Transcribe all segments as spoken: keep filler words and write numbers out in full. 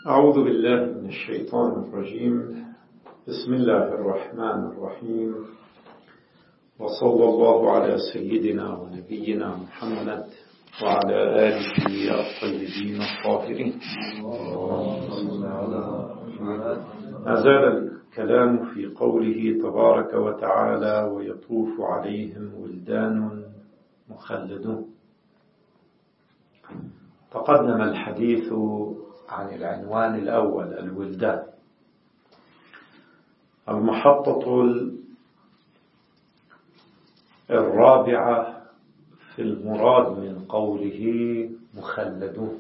أعوذ بالله من الشيطان الرجيم. بسم الله الرحمن الرحيم، وصلى الله على سيدنا ونبينا محمد وعلى آله الطيبين الطاهرين. ما زال الكلام في قوله تبارك وتعالى: ويطوف عليهم ولدان مخلدون. تقدم الحديث عن العنوان الأول الولدان. المحطة الرابعة في المراد من قوله مخلدون.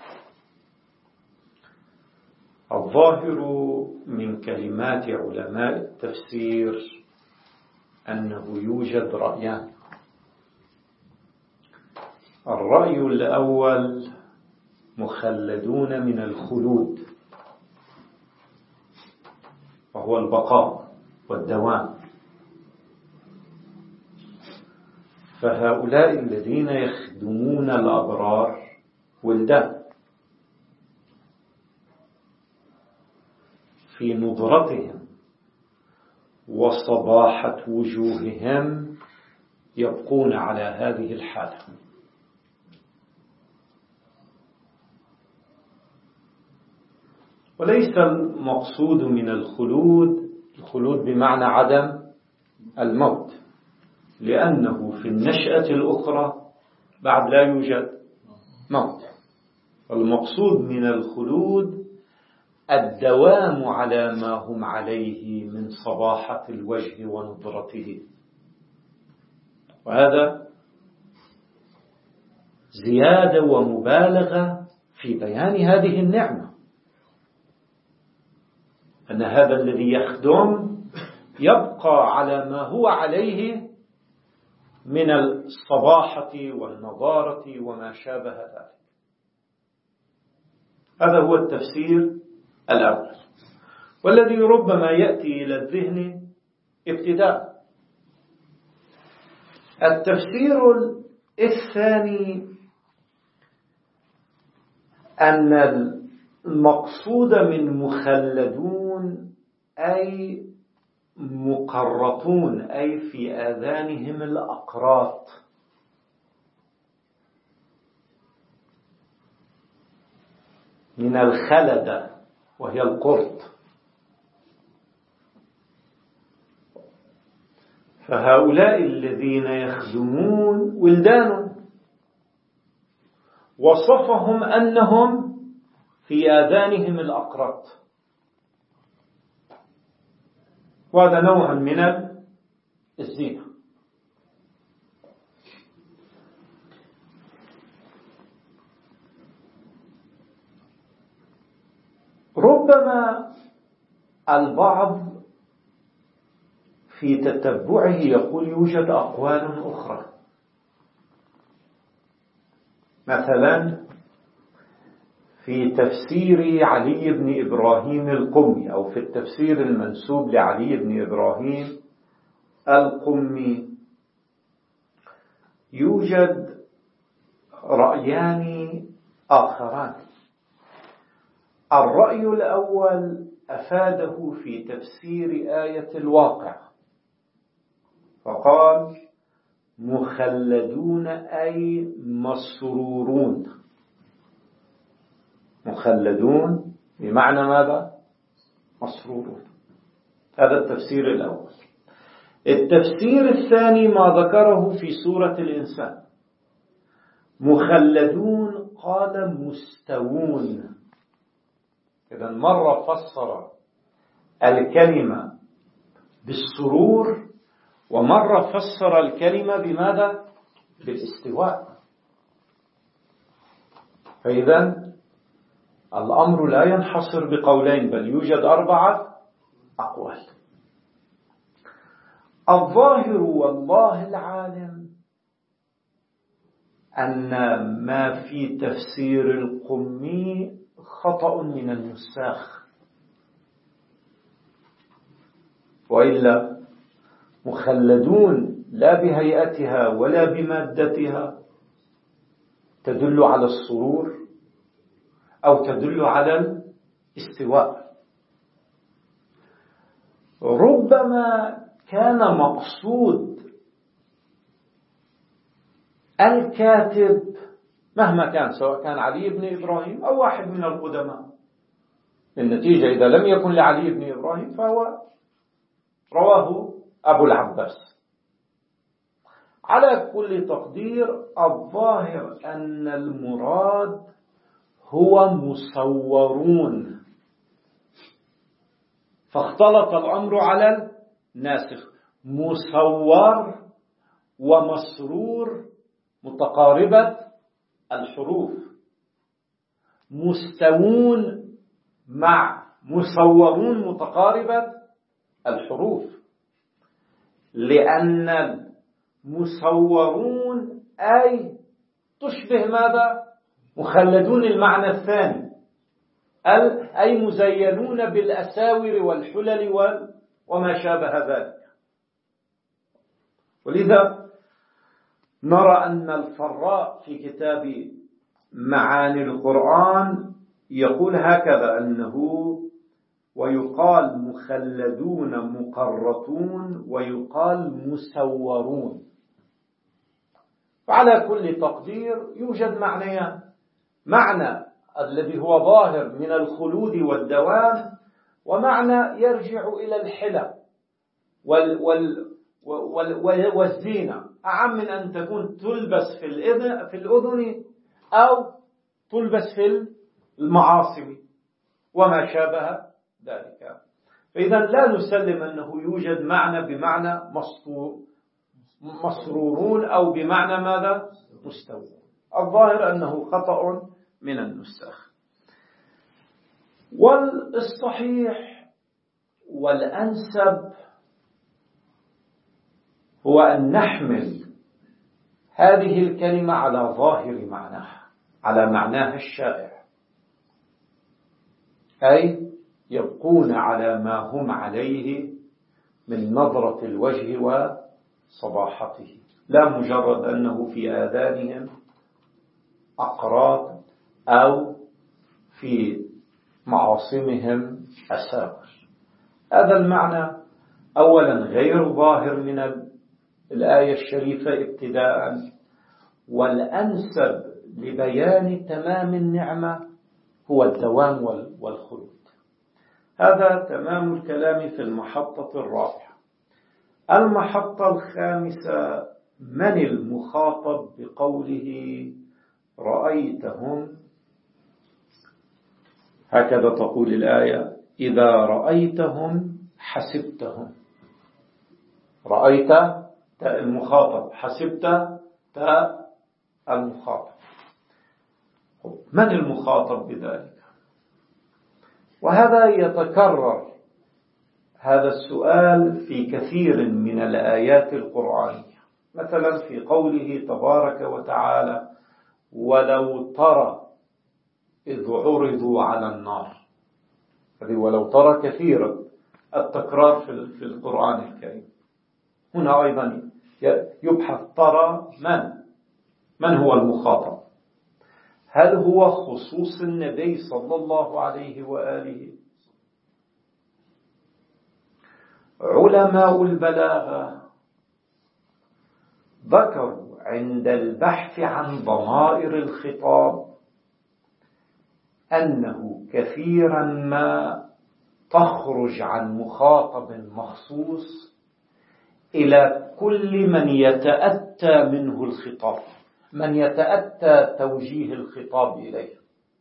الظاهر من كلمات علماء التفسير أنه يوجد رأيان. الرأي الأول: مخلدون من الخلود، وهو البقاء والدوام. فهؤلاء الذين يخدمون الأبرار ولدان في نظرتهم وصباحة وجوههم يبقون على هذه الحالة. وليس المقصود من الخلود الخلود بمعنى عدم الموت، لأنه في النشأة الأخرى بعد لا يوجد موت. المقصود من الخلود الدوام على ما هم عليه من صباحة الوجه ونضرته، وهذا زيادة ومبالغة في بيان هذه النعمة، أن هذا الذي يخدم يبقى على ما هو عليه من الصباحة والنضارة وما شابه ذلك. هذا هو التفسير الأول، والذي ربما يأتي إلى الذهن ابتداء. التفسير الثاني أن المقصود من مخلدون أي مقرطون، أي في آذانهم الأقراط. من الخلدة وهي القرط. فهؤلاء الذين يخدمون ولدان، وصفهم أنهم في آذانهم الأقراط، وهذا نوع من الزينة. ربما البعض في تتبعه يقول يوجد أقوال أخرى، مثلا في تفسير علي بن إبراهيم القمي، أو في التفسير المنسوب لعلي بن إبراهيم القمي، يوجد رأيان آخران. الرأي الأول أفاده في تفسير آية الواقع، فقال مخلدون أي مسرورون. مخلدون بمعنى ماذا؟ مسرورون. هذا التفسير الأول. التفسير الثاني ما ذكره في سورة الإنسان: مخلدون قال مستوون. إذا مرة فسر الكلمة بالسرور، ومرة فسر الكلمة بماذا؟ بالاستواء. فإذا الأمر لا ينحصر بقولين، بل يوجد أربعة أقوال. الظاهر والله العالم أن ما في تفسير القمي خطأ من النساخ، وإلا مخلدون لا بهيئتها ولا بمادتها تدل على السرور أو تدل على استواء. ربما كان مقصود الكاتب مهما كان، سواء كان علي بن إبراهيم أو واحد من القدماء، النتيجة إذا لم يكن لعلي بن إبراهيم فهو رواه أبو العباس. على كل تقدير الظاهر أن المراد هو مصورون، فاختلط الأمر على الناسخ. مصور ومسرور متقاربة الحروف، مستوون مع مصورون متقاربة الحروف، لأن المصورون أي تشبه ماذا؟ مخلدون المعنى الثاني، أي مزينون بالأساور والحلل وما شابه ذلك. ولذا نرى أن الفراء في كتاب معاني القرآن يقول هكذا، أنه ويقال مخلدون مقرطون ويقال مسورون. وعلى كل تقدير يوجد معنيان، معنى الذي هو ظاهر من الخلود والدوام، ومعنى يرجع إلى الحلى وال وال وال والزينة، أعم من أن تكون تلبس في الأذن في الأذن أو تلبس في المعاصم وما شابه ذلك. فإذا لا نسلم أنه يوجد معنى بمعنى مسرورون أو بمعنى ماذا؟ مستوون. الظاهر أنه خطأ من النسخ. والصحيح والأنسب هو أن نحمل هذه الكلمة على ظاهر معناها، على معناها الشائع، أي يبقون على ما هم عليه من نظرة الوجه وصباحته، لا مجرد أنه في آذانهم أقراط أو في معاصمهم أساور. هذا المعنى أولا غير ظاهر من الآية الشريفة ابتداء، والأنسب لبيان تمام النعمة هو الدوام والخلود. هذا تمام الكلام في المحطة الرابعة. المحطة الخامسة: من المخاطب بقوله رأيتهم؟ هكذا تقول الآية: إذا رأيتهم حسبتهم. رأيت تاء المخاطب، حسبت تاء المخاطب. من المخاطب بذلك؟ وهذا يتكرر هذا السؤال في كثير من الآيات القرآنية، مثلا في قوله تبارك وتعالى: ولو ترى إذ عرضوا على النار. هذه ولو ترى كثيرا التكرار في القرآن الكريم. هنا أيضا يبحث ترى من من هو المخاطب؟ هل هو خصوص النبي صلى الله عليه وآله؟ علماء البلاغة ذكروا عند البحث عن ضمائر الخطاب أنه كثيرا ما تخرج عن مخاطب مخصوص إلى كل من يتأتى منه الخطاب، من يتأتى توجيه الخطاب إليه.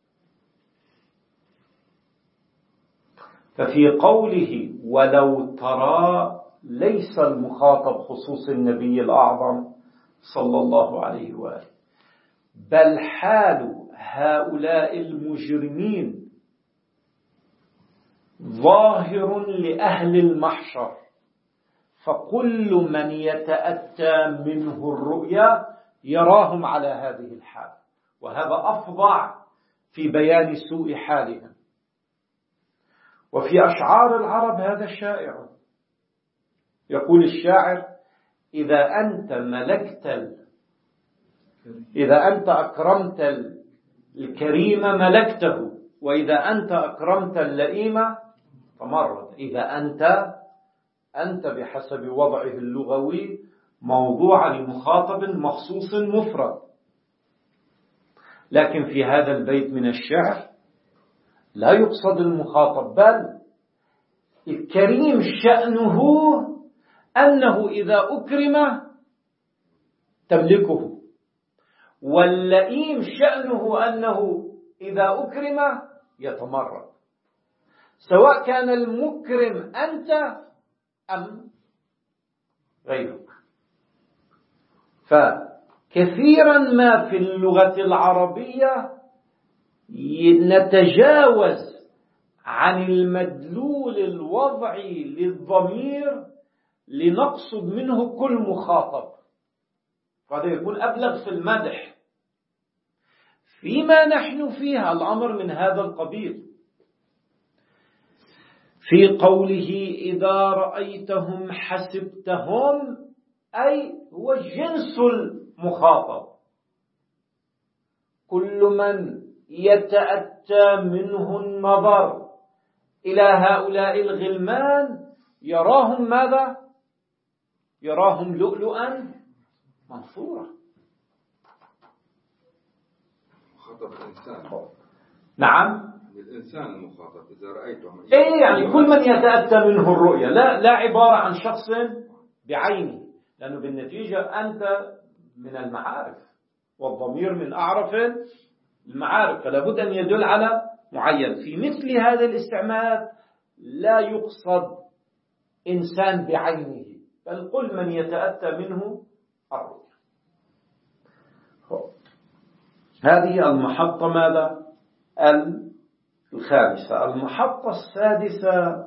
ففي قوله ولو ترى ليس المخاطب خصوص النبي الأعظم صلى الله عليه وآله، بل حال هؤلاء المجرمين ظاهر لأهل المحشر، فكل من يتأتى منه الرؤيا يراهم على هذه الحال، وهذا أفظع في بيان سوء حالهم. وفي أشعار العرب هذا شائع، يقول الشاعر: إذا أنت ملكت ال... إذا أنت أكرمت الكريم ملكته، وإذا أنت أكرمت اللئيم تمرد. إذا أنت أنت بحسب وضعه اللغوي موضوع لمخاطب مخصوص مفرد، لكن في هذا البيت من الشعر لا يقصد المخاطب، بل الكريم شأنه أنه إذا أكرم تملكه، واللئيم شأنه أنه إذا أكرم يتمرد، سواء كان المكرم أنت أم غيرك. فكثيرا ما في اللغة العربية نتجاوز عن المدلول الوضعي للضمير لنقصد منه كل مخاطب، فهذا يكون أبلغ في المدح. فيما نحن فيها الأمر من هذا القبيل، في قوله إذا رأيتهم حسبتهم، أي هو جنس المخاطب، كل من يتأتى منه النظر إلى هؤلاء الغلمان يراهم ماذا؟ يراهم لؤلؤا منثورا. مخاطب الإنسان. نعم، الإنسان المخاطب إذا رأيتهم. إيه يعني كل من يتأتى منه الرؤية، لا لا عبارة عن شخص بعينه، لأنه بالنتيجة أنت من المعارف والضمير من أعرف المعارف، فلا بد أن يدل على معين. في مثل هذا الاستعمال لا يقصد إنسان بعينه، بل كل من يتأتى منه الرؤية. هذه المحطة ماذا؟ الخامسة. المحطة السادسة،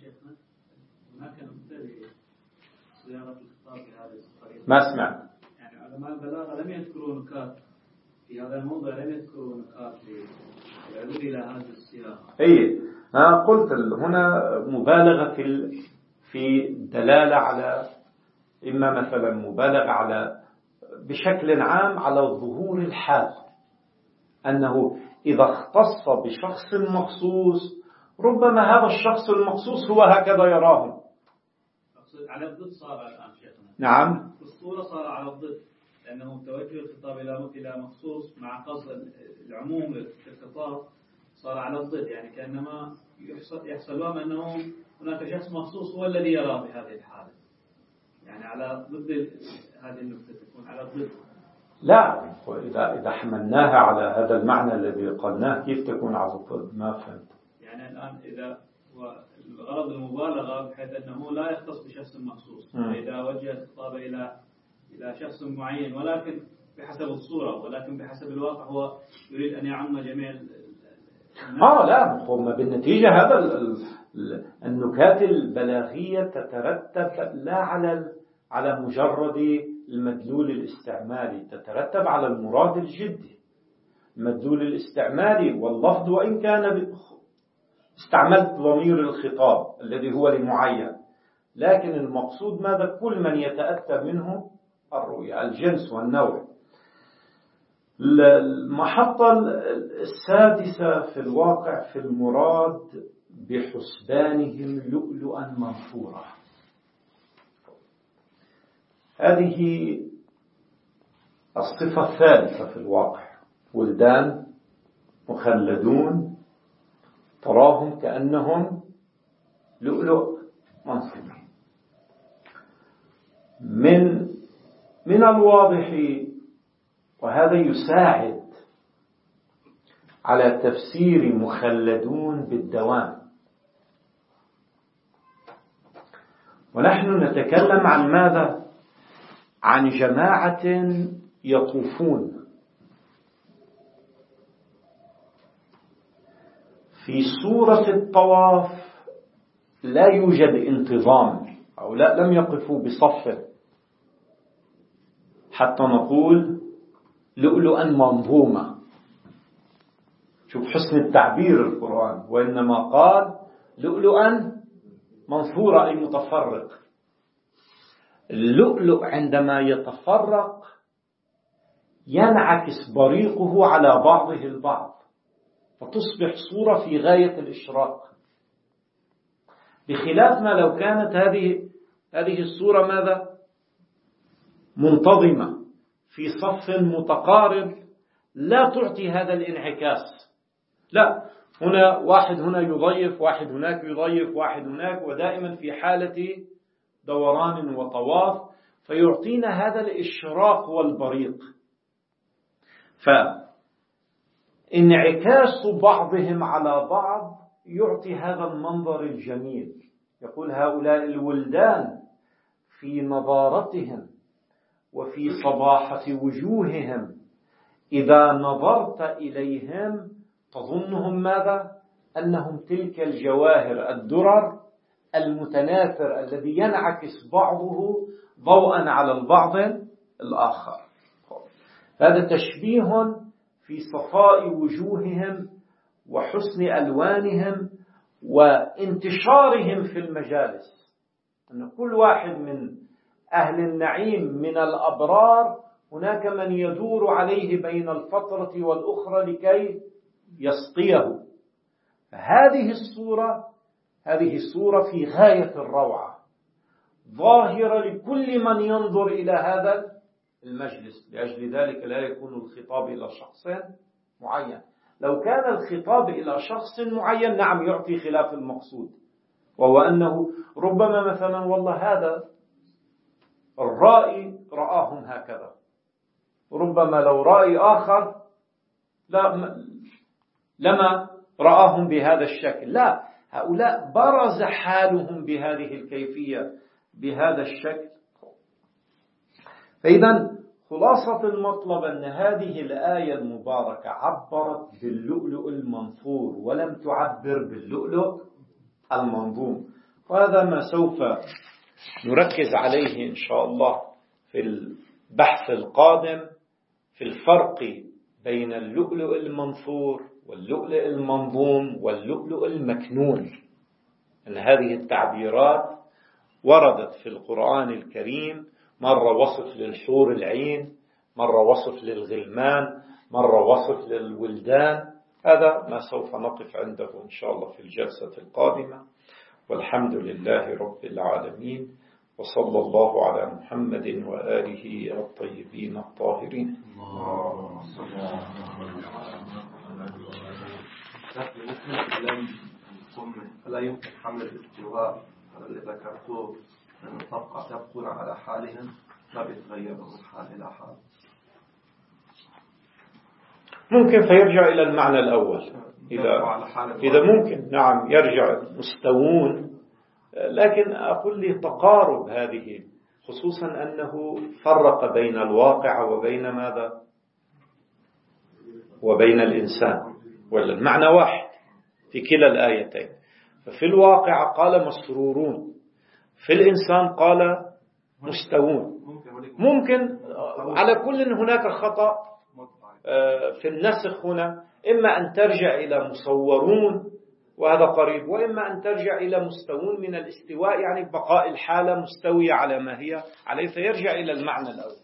ما سمعت يعني علماء البلاغة لم يذكروا نكات في هذا الموضوع، لم يذكروا نكات للعدول إلى هذا السياق. إيه، أنا قلت هنا مبالغة في في الدلالة على، إما مثلا مبالغة على بشكل عام على ظهور الحال، أنه إذا اختص بشخص مخصوص ربما هذا الشخص المخصوص هو هكذا يراهم. على الضد صار الآن شيخنا. نعم، الصورة صار على الضد، لأنه توجه الخطاب إلى مخصوص مع قصد العموم للخطاب صار على الضد، يعني كأنما يحصلون أنه هناك شخص مخصوص هو الذي يرى بهذه الحالة، يعني على ضد هذه النقطة، تكون على الضد. لا، إذا إذا حملناها على هذا المعنى الذي قلناه كيف تكون على الضد؟ ما فهمت. يعني الآن إذا الغرض المبالغة بحيث أنه لا يختص بشخص مخصوص، إذا وجه الخطاب إلى إلى شخص معين ولكن بحسب الصورة، ولكن بحسب الواقع هو يريد أن يعم جميع الناس. آه لا، هم بالنتيجة هذا النكات البلاغية تترتب لا على على مجرد المدلول الاستعمالي، تترتب على المراد الجدي. المدلول الاستعمالي واللفظ وإن كان استعملت ضمير الخطاب الذي هو لمعين، لكن المقصود ماذا؟ كل من يتأتى منه الرؤية، الجنس والنوع. المحطة السادسة في الواقع في المراد بحسبانهم لؤلؤا منثورا. هذه الصفة الثالثة في الواقع، ولدان مخلدون تراهم كأنهم لؤلؤ منثور. من من الواضح، وهذا يساعد على تفسير مخلدون بالدوام، ونحن نتكلم عن ماذا؟ عن جماعة يطوفون. في صورة الطواف لا يوجد انتظام، أو لا لم يقفوا بصف حتى نقول لؤلؤا منظومة. شوف حسن التعبير القرآن، وإنما قال لؤلؤا منثورا أي متفرق. اللؤلؤ عندما يتفرق ينعكس بريقه على بعضه البعض، فتصبح صورة في غاية الإشراق، بخلاف ما لو كانت هذه هذه الصورة ماذا؟ منتظمة في صف متقارب لا تعطي هذا الانعكاس. لا، هنا واحد هنا يضيف، واحد هناك يضيف، واحد هناك، ودائما في حالة دوران وطواف، فيعطينا هذا الإشراق والبريق. فانعكاس بعضهم على بعض يعطي هذا المنظر الجميل. يقول هؤلاء الولدان في نضارتهم وفي صباحة وجوههم إذا نظرت إليهم تظنهم ماذا؟ أنهم تلك الجواهر الدرر المتناثر الذي ينعكس بعضه ضوءا على البعض الآخر. هذا تشبيه في صفاء وجوههم وحسن ألوانهم وانتشارهم في المجالس، أن كل واحد من أهل النعيم من الأبرار هناك من يدور عليه بين الفترة والأخرى لكي يسقيه. هذه الصورة هذه الصورة في غاية الروعة، ظاهرة لكل من ينظر إلى هذا المجلس. لأجل ذلك لا يكون الخطاب إلى شخص معين. لو كان الخطاب إلى شخص معين نعم يعطي خلاف المقصود، وهو أنه ربما مثلا والله هذا الرائي رآهم هكذا، ربما لو رأي آخر لا لما رآهم بهذا الشكل. لا، هؤلاء برز حالهم بهذه الكيفية بهذا الشكل. فإذا خلاصة المطلب أن هذه الآية المباركة عبرت باللؤلؤ المنثور ولم تعبر باللؤلؤ المنظوم، وهذا ما سوف نركز عليه إن شاء الله في البحث القادم، في الفرق بين اللؤلؤ المنثور واللؤلؤ المنظوم واللؤلؤ المكنون. أن هذه التعبيرات وردت في القرآن الكريم، مرة وصف للحور العين، مرة وصف للغلمان، مرة وصف للولدان. هذا ما سوف نقف عنده إن شاء الله في الجلسة القادمة. والحمد لله رب العالمين، وصلى الله على محمد وآله الطيبين الطاهرين. فلا يمكن حمل الاستواء الذي ذكرته أن تبقى تبقون على حالهم لا بيتغيروا من حال إلى حال. ممكن فيرجع إلى المعنى الأول إذا إذا ممكن نعم يرجع مستوون، لكن أقول لي تقارب هذه، خصوصا أنه فرق بين الواقع وبين ماذا وبين الإنسان، ولا المعنى واحد في كلا الآيتين. ففي الواقع قال مسرورون، في الإنسان قال مستوون. ممكن على كل هناك خطأ في النسخ هنا، إما أن ترجع إلى مصورون وهذا قريب، وإما أن ترجع إلى مستوون من الاستواء، يعني بقاء الحالة مستوية على ما هي عليه، فيرجع إلى المعنى الأول.